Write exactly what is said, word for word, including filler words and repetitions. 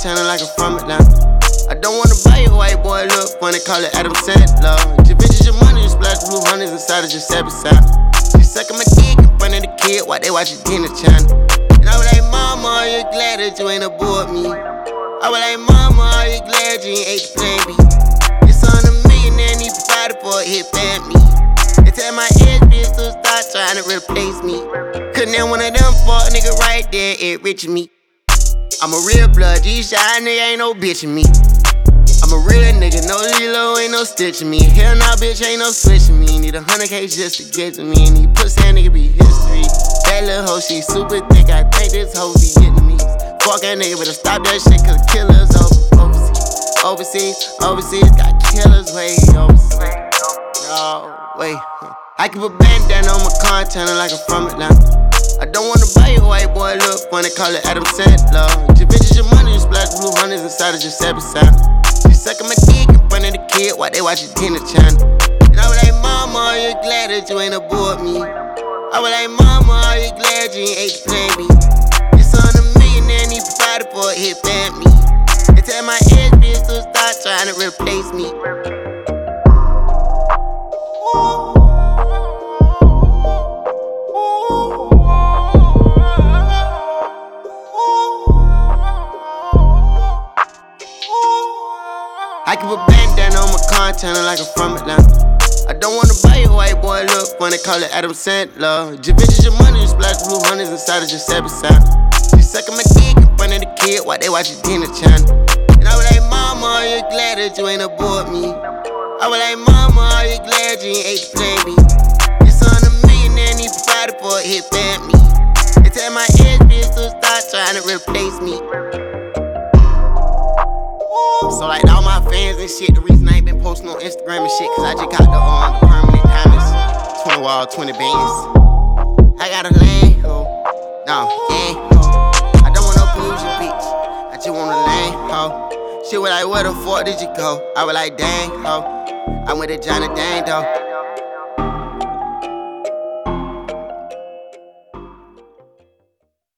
content like I'm from Atlanta. I don't wanna buy a white boy, look funny, call it Adam Sandler. Your bitches, your money, you splash blue hundreds inside of your seven sound. She sucking my dick in front of the kid while they watch the dinner channel. And I was like, mama, are you glad that you ain't aboard me? I was like, mama, are you glad you ain't ate the plan B? It's on a millionaire and he provided for a hit family. They tell my ex bitch to stop trying to replace me. Couldn't have one of them fuck nigga right there, it rich me. I'm a real blood, G-Shine nigga, ain't no bitchin' me. I'm a real nigga, no Lilo, ain't no stitching me. Hell nah, bitch, ain't no switching me. Need a hundred K just to get to me. And these pussy ass nigga be history. That little hoe, she super thick, I think this hoe be Vietnamese. Fuck that nigga, better stop that shit, cause killers over overseas. Overseas, overseas, got killers way overseas. No, wait. I keep a bandana on my content like I'm from Atlanta. I don't wanna buy a white boy, look funny, call it Adam Sandler. Your bitches, your money, you splash blue hundreds inside of your seven sound. She sucking my dick in front of the kid while they watch the dinner channel. And I was like, mama, are you glad that you ain't aboard me? I was like, mama, are you glad you ain't ate the plan B? It's on a millionaire and he provided for a hit family. They tell my ex bitch to stop trying to replace me. I keep a bandana on my content like I'm from Atlanta. I don't wanna buy a white boy, look funny, call it Adam Sandler. Your bitches, your money, you splash blue hundreds inside of your seven sound. She sucking my dick in front of the kid while they watch the dinner channel. And I was like, mama, are you glad that you ain't aboard me? I was like, mama, are you glad you ain't ate the plan B? It's on a millionaire and he provided for a hit family. They tell my ex bitch to stop trying to replace me. So like all my fans and shit, the reason I ain't been posting on Instagram and shit, cause I just got the, um, the permanent diamonds, twenty wall, twenty bands. I got a land, ho, no, yeah, ho. I don't want no bougie bitch, I just want a land, ho. She was like, where the fuck did you go? I was like, dang, ho, I'm with a Johnny Dang, though.